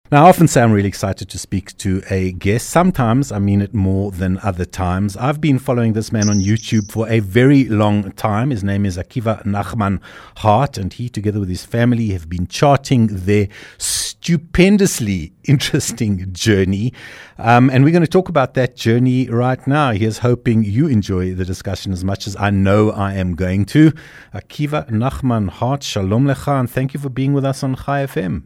Now, I often say I'm really excited to speak to a guest. Sometimes I mean it more than other times. I've been following this man on YouTube for a very long time. His name is Akiva Nachman Hart, and he, together with his family, have been charting their stupendously interesting journey. And we're going to talk about that journey right now. Here's hoping you enjoy the discussion as much as I know I am going to. Akiva Nachman Hart, shalom lecha, and thank you for being with us on Chai FM.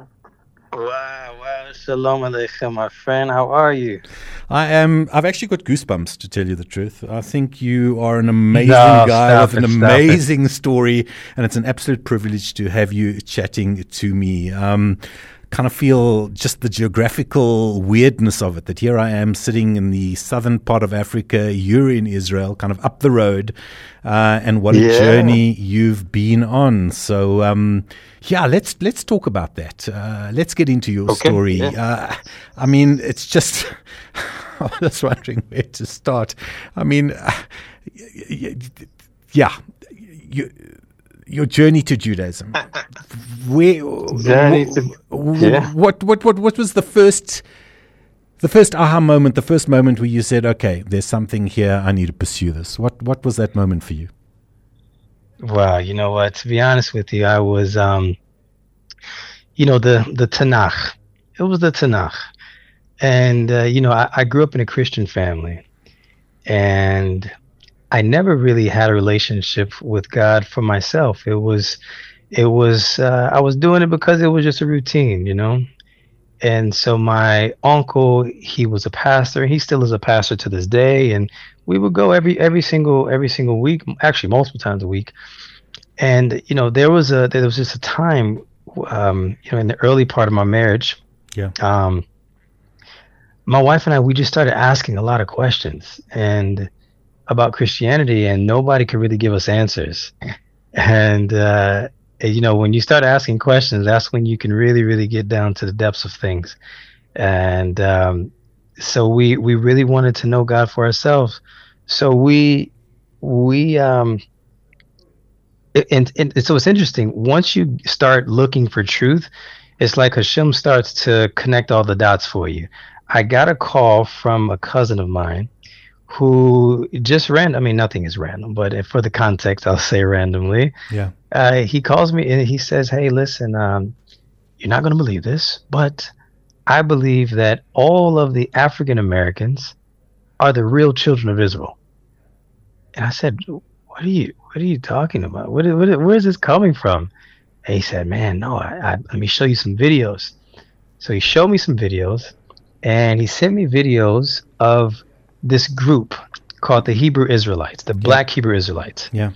Wow, shalom aleichem, my friend. How are you? I've actually got goosebumps, to tell you the truth. I think you are an amazing guy with an amazing story, and it's an absolute privilege to have you chatting to me. Kind of feel just the geographical weirdness of it, that here I am sitting in the southern part of Africa, you're in Israel, kind of up the road, and what a journey you've been on. So, let's talk about that. Let's get into your story. Yeah. I mean, it's just, I was wondering where to start. I mean, your journey to Judaism. What was the first aha moment, the first moment where you said, okay, there's something here, I need to pursue this? What was that moment for you? Well, you know what, to be honest with you, I was, the Tanakh. It was the Tanakh. And, I grew up in a Christian family. And I never really had a relationship with God for myself. I was doing it because it was just a routine, And so my uncle, he was a pastor. He still is a pastor to this day, and we would go every single week, actually multiple times a week. And there was just a time, in the early part of my marriage, my wife and I, we just started asking a lot of questions and about Christianity, and nobody could really give us answers. And when you start asking questions, that's when you can really, really get down to the depths of things. And so we really wanted to know God for ourselves. So so it's interesting. Once you start looking for truth, it's like Hashem starts to connect all the dots for you. I got a call from a cousin of mine who just nothing is random, but for the context, I'll say randomly. Yeah. He calls me and he says, "Hey, listen, you're not going to believe this, but I believe that all of the African Americans are the real children of Israel." And I said, "What are you talking about? Where is this coming from?" And he said, "Man, no, let me show you some videos." So he showed me some videos, and he sent me videos of this group called the Hebrew Israelites, the Black Hebrew Israelites. Yeah.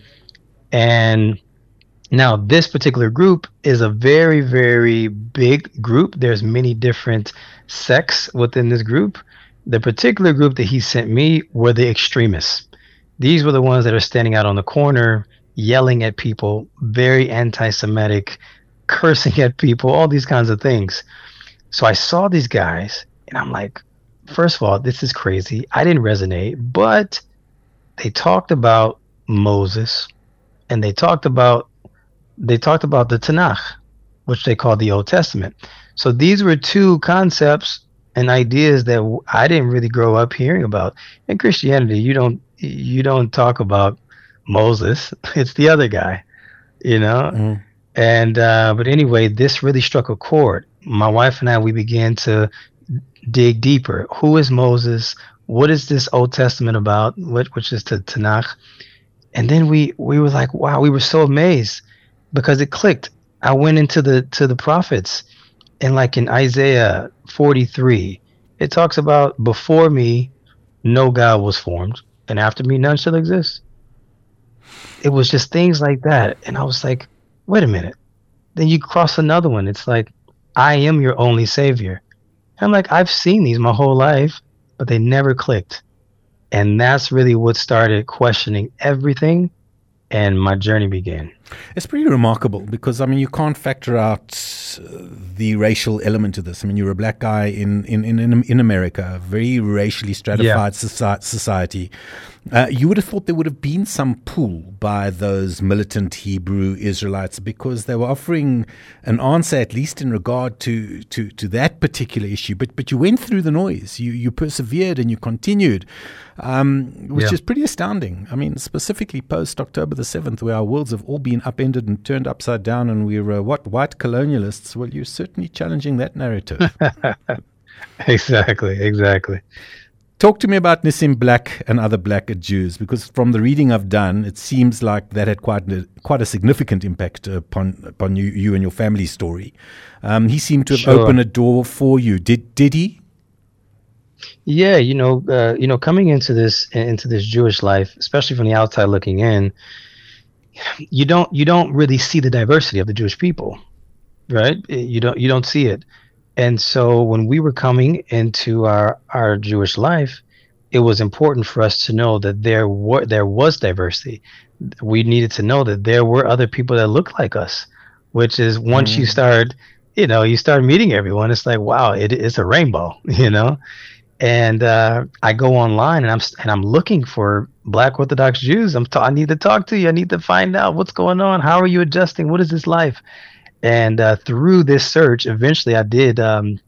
And now this particular group is a very, very big group. There's many different sects within this group. The particular group that he sent me were the extremists. These were the ones that are standing out on the corner, yelling at people, very anti-Semitic, cursing at people, all these kinds of things. So I saw these guys, and I'm like, first of all, this is crazy. I didn't resonate, but they talked about Moses, and they talked about the Tanakh, which they call the Old Testament. So these were two concepts and ideas that I didn't really grow up hearing about. In Christianity, you don't talk about Moses. It's the other guy, Mm-hmm. And but anyway, this really struck a chord. My wife and I, we began to dig deeper. Who is Moses? What is this Old Testament about? Which is the Tanakh? And then we were like, wow, we were so amazed because it clicked. I went into the prophets, and like in Isaiah 43, it talks about, before me, no God was formed, and after me, none shall exist. It was just things like that. And I was like, wait a minute. Then you cross another one. It's like, I am your only savior. I'm like, I've seen these my whole life, but they never clicked. And that's really what started questioning everything, and my journey began. It's pretty remarkable because, you can't factor out the racial element to this. You're a black guy in America, a very racially stratified society. You would have thought there would have been some pull by those militant Hebrew Israelites because they were offering an answer, at least in regard to that particular issue. But you went through the noise. You persevered and you continued, which is pretty astounding. I mean, specifically post October the 7th, where our worlds have all been upended and turned upside down, and we're white colonialists. Well, you're certainly challenging that narrative. Exactly. Talk to me about Nissim Black and other black Jews, because from the reading I've done, it seems like that had quite a significant impact upon you and your family's story. He seemed to have opened a door for you. Did he? Yeah, coming into this Jewish life, especially from the outside looking in, you don't really see the diversity of the Jewish people, right? You don't see it. And so when we were coming into our Jewish life, it was important for us to know that there was diversity. We needed to know that there were other people that looked like us, which is once you start meeting everyone, it's like, wow, it's a rainbow, And I go online and I'm looking for Black Orthodox Jews. I need to talk to you. I need to find out what's going on. How are you adjusting? What is this life? And through this search, eventually I did.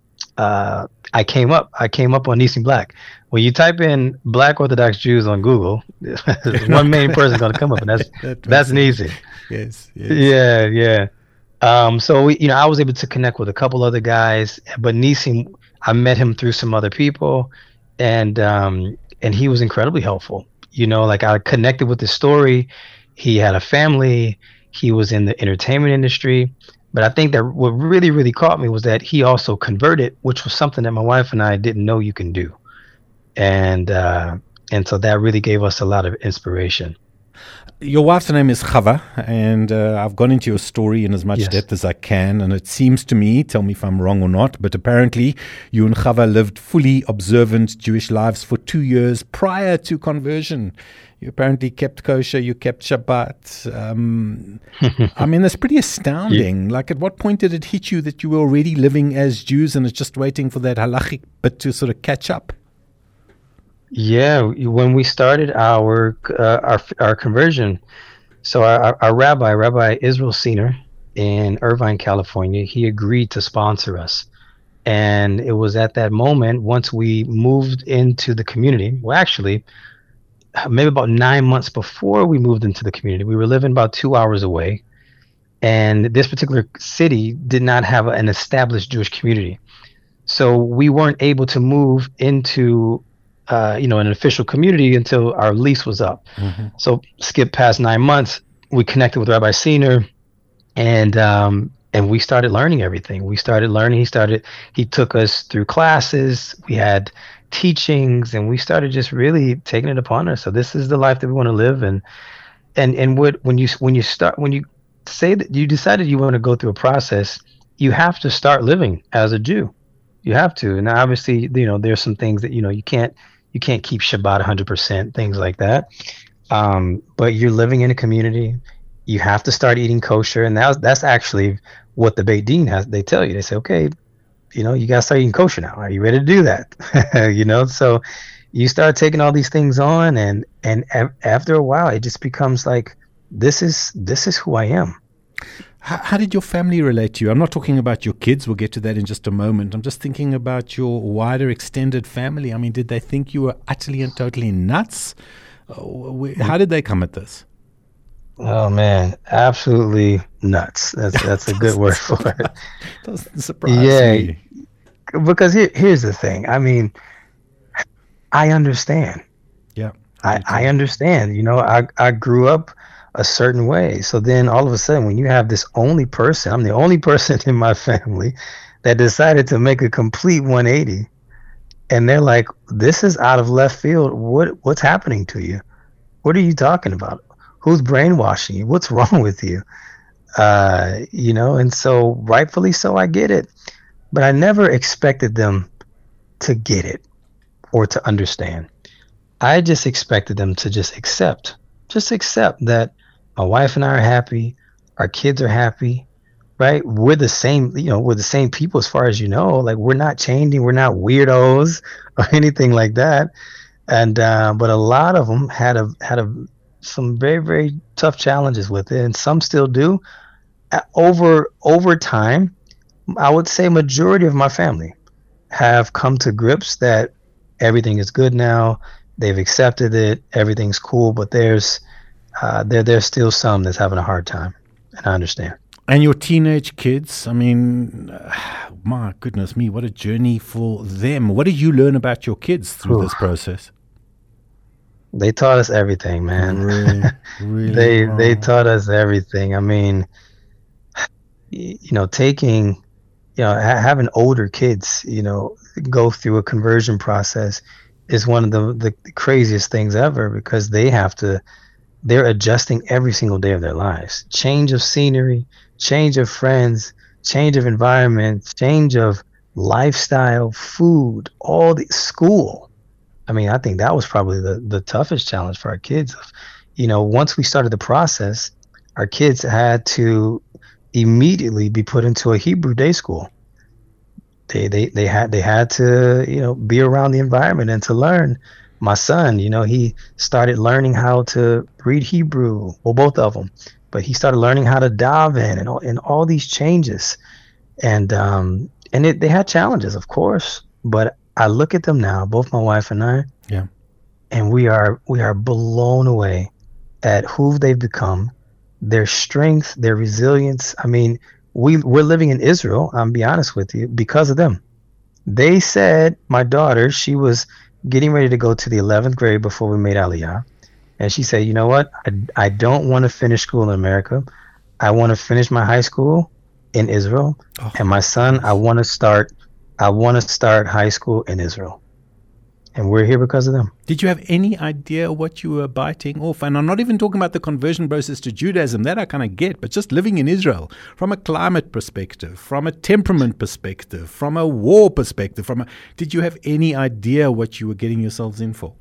I came up on Nissim Black. When you type in Black Orthodox Jews on Google, one main person is going to come up, and that's easy. Yes. Yeah. So I was able to connect with a couple other guys, but Nissim, I met him through some other people, and he was incredibly helpful. Like I connected with his story. He had a family. He was in the entertainment industry. But I think that what really, really caught me was that he also converted, which was something that my wife and I didn't know you can do. And so that really gave us a lot of inspiration. Your wife's name is Chava, and I've gone into your story in as much depth as I can, and it seems to me, tell me if I'm wrong or not, but apparently you and Chava lived fully observant Jewish lives for 2 years prior to conversion. You apparently kept kosher, you kept Shabbat. I mean, that's pretty astounding. Yeah. Like, at what point did it hit you that you were already living as Jews and it's just waiting for that halachic bit to sort of catch up? Yeah, when we started our conversion, so our Rabbi Israel Senior in Irvine, California, he agreed to sponsor us. And it was at that moment, once we moved into the community, well, actually, maybe about 9 months before we moved into the community, we were living about 2 hours away. And this particular city did not have an established Jewish community. So we weren't able to move into an official community until our lease was up. Mm-hmm. So skip past 9 months, we connected with Rabbi Senior, and we started learning everything. We started learning. He took us through classes. We had teachings, and we started just really taking it upon us. So this is the life that we want to live. And when you say that you decided you want to go through a process, you have to start living as a Jew. You have to. And obviously, there's some things that, you can't keep Shabbat 100%, things like that. But you're living in a community. You have to start eating kosher. And that's actually what the Beit Din has. They tell you, they say, okay, you got to start eating kosher now. Are you ready to do that? So you start taking all these things on, and after a while, it just becomes like, this is who I am. How did your family relate to you? I'm not talking about your kids. We'll get to that in just a moment. I'm just thinking about your wider extended family. I mean, did they think you were utterly and totally nuts? How did they come at this? Oh man, absolutely nuts. That's a good word for it. Doesn't surprise me. Because here's the thing. I mean, I understand. Yeah, I understand. I grew up a certain way. So then all of a sudden, when you have this only person, I'm the only person in my family that decided to make a complete 180, and they're like, "This is out of left field. What's happening to you? What are you talking about? Who's brainwashing you? What's wrong with you?" And so rightfully so, I get it, but I never expected them to get it or to understand. I just expected them to just accept that my wife and I are happy, our kids are happy, right? We're the same, we're the same people as far as like we're not changing, we're not weirdos or anything like that. And but a lot of them had some very very tough challenges with it, and some still do. Over time, I would say majority of my family have come to grips that everything is good now. They've accepted it. Everything's cool, but there's still some that's having a hard time, and I understand. And your teenage kids, I mean, my goodness me, what a journey for them. What did you learn about your kids through this process? They taught us everything, man. Really, they taught us everything. I mean, having older kids, go through a conversion process is one of the craziest things ever, because they're adjusting every single day of their lives. Change of scenery, change of friends, change of environment, change of lifestyle, food, all the school. I mean, I think that was probably the toughest challenge for our kids. Once we started the process, our kids had to immediately be put into a Hebrew day school. They had to be around the environment and to learn. My son, he started learning how to read Hebrew. Well, both of them, but he started learning how to daven and all these changes. And they had challenges, of course, but I look at them now, both my wife and I, and we are blown away at who they've become, their strength, their resilience. I mean, we're living in Israel, I'll be honest with you, because of them. They said, my daughter, she was getting ready to go to the 11th grade before we made Aliyah. And she said, you know what? I don't want to finish school in America. I want to finish my high school in Israel. Oh, and my son, I want to start high school in Israel. And we're here because of them. Did you have any idea what you were biting off? And I'm not even talking about the conversion process to Judaism. That I kind of get. But just living in Israel, from a climate perspective, from a temperament perspective, from a war perspective, did you have any idea what you were getting yourselves in for?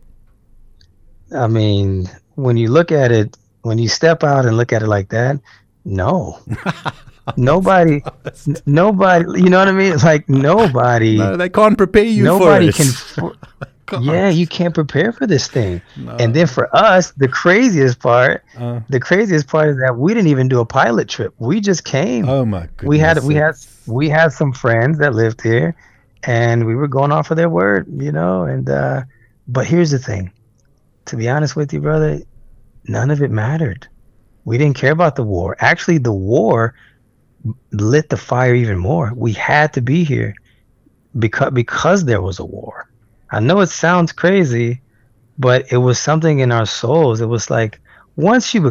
I mean, when you look at it, when you step out and look at it like that, no. Nobody, you know what I mean? It's like nobody. No, they can't prepare you for it. Yeah, you can't prepare for this thing. No. And then for us, the craziest part is that we didn't even do a pilot trip. We just came. Oh my goodness. We had some friends that lived here, and we were going off of their word, and but here's the thing. To be honest with you, brother, none of it mattered. We didn't care about the war. Actually, the war lit the fire even more. We had to be here because there was a war. I know it sounds crazy, but it was something in our souls. It was like once we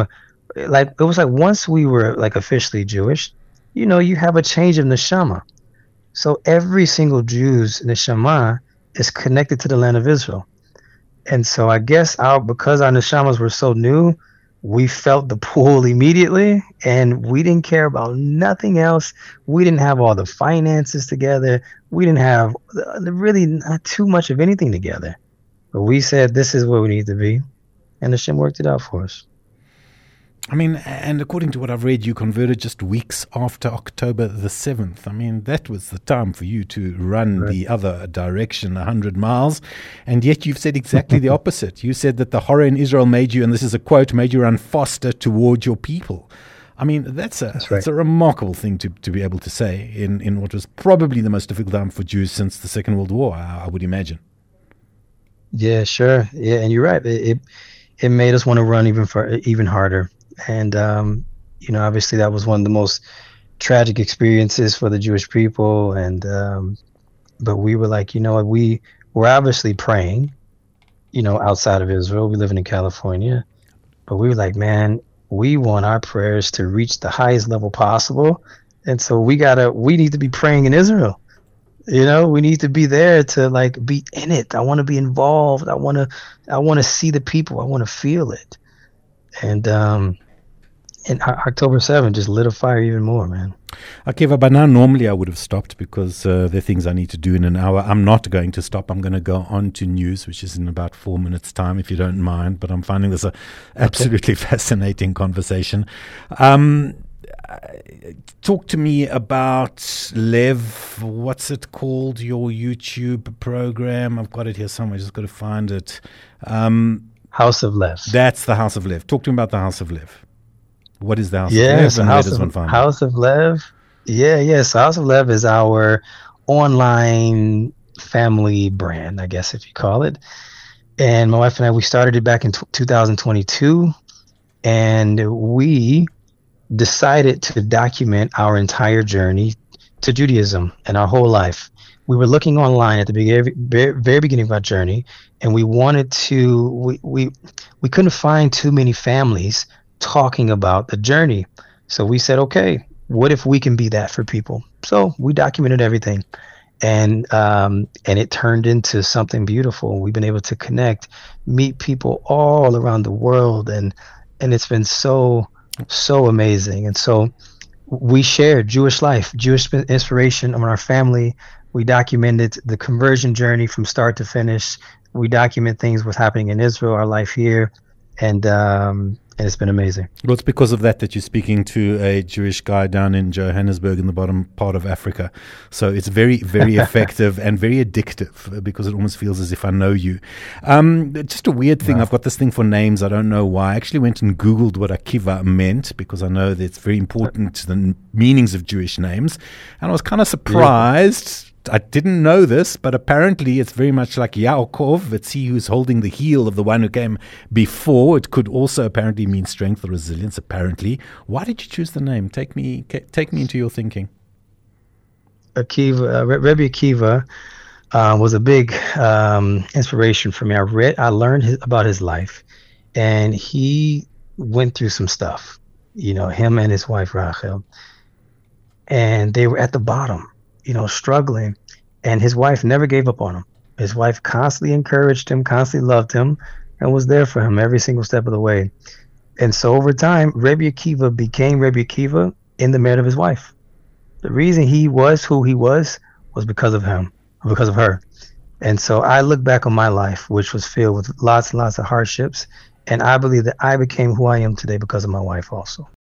were like officially Jewish, you have a change of neshama. So every single Jew's neshama is connected to the land of Israel. And so I guess because our neshamas were so new, we felt the pull immediately, and we didn't care about nothing else. We didn't have all the finances together. We didn't have really not too much of anything together. But we said, this is where we need to be. And Hashem worked it out for us. I mean, and according to what I've read, you converted just weeks after October the 7th. I mean, that was the time for you to run the other direction, 100 miles. And yet you've said exactly the opposite. You said that the horror in Israel made you, and this is a quote, made you run faster toward your people. I mean, that's a remarkable thing to be able to say in what was probably the most difficult time for Jews since the Second World War, I would imagine. Yeah, sure. Yeah, and you're right. It made us want to run even harder. And, obviously that was one of the most tragic experiences for the Jewish people. And, but we were like, we were obviously praying, outside of Israel. We live in California, but we were like, man, we want our prayers to reach the highest level possible. And so we need to be praying in Israel. We need to be there to be in it. I want to be involved. I want to see the people. I want to feel it. And October 7th just lit a fire even more, man. Okay, but by now normally I would have stopped because there are things I need to do in an hour. I'm not going to stop. I'm going to go on to news, which is in about 4 minutes' time, if you don't mind. But I'm finding this a absolutely fascinating conversation. talk to me about Lev. What's it called? Your YouTube program? I've got it here somewhere. Just got to find it. House of Lev. That's the House of Lev. Talk to me about the House of Lev. What is the House of Lev? And where does one find it? House of Lev. Yes. House of Lev is our online family brand, I guess if you call it. And my wife and I, we started it back in 2022, and we decided to document our entire journey to Judaism and our whole life. We were looking online at the very beginning of our journey, and we wanted to, we couldn't find too many families talking about the journey. So we said, okay, what if we can be that for people? So we documented everything. And it turned into something beautiful. We've been able to connect, meet people all around the world, and it's been so amazing. And so we shared Jewish life, Jewish inspiration on our family. We documented the conversion journey from start to finish. We document things what's happening in Israel, our life here, and it's been amazing. Well, it's because of that you're speaking to a Jewish guy down in Johannesburg in the bottom part of Africa. So it's very, very effective and very addictive because it almost feels as if I know you. Just a weird thing. Wow. I've got this thing for names. I don't know why. I actually went and Googled what Akiva meant because I know that it's very important to the meanings of Jewish names. And I was kind of surprised. Yeah. I didn't know this, but apparently it's very much like Yaakov. It's he who's holding the heel of the one who came before. It could also apparently mean strength or resilience, apparently. Why did you choose the name? Take me into your thinking. Akiva, Rebbe Akiva was a big inspiration for me. I learned about his life, and he went through some stuff, him and his wife, Rachel, and they were at the bottom. Struggling, and his wife never gave up on him. His wife constantly encouraged him, constantly loved him, and was there for him every single step of the way. And so over time, Rebbe Akiva became Rebbe Akiva in the merit of his wife. The reason he was who he was because of him, because of her. And so I look back on my life, which was filled with lots and lots of hardships, and I believe that I became who I am today because of my wife also.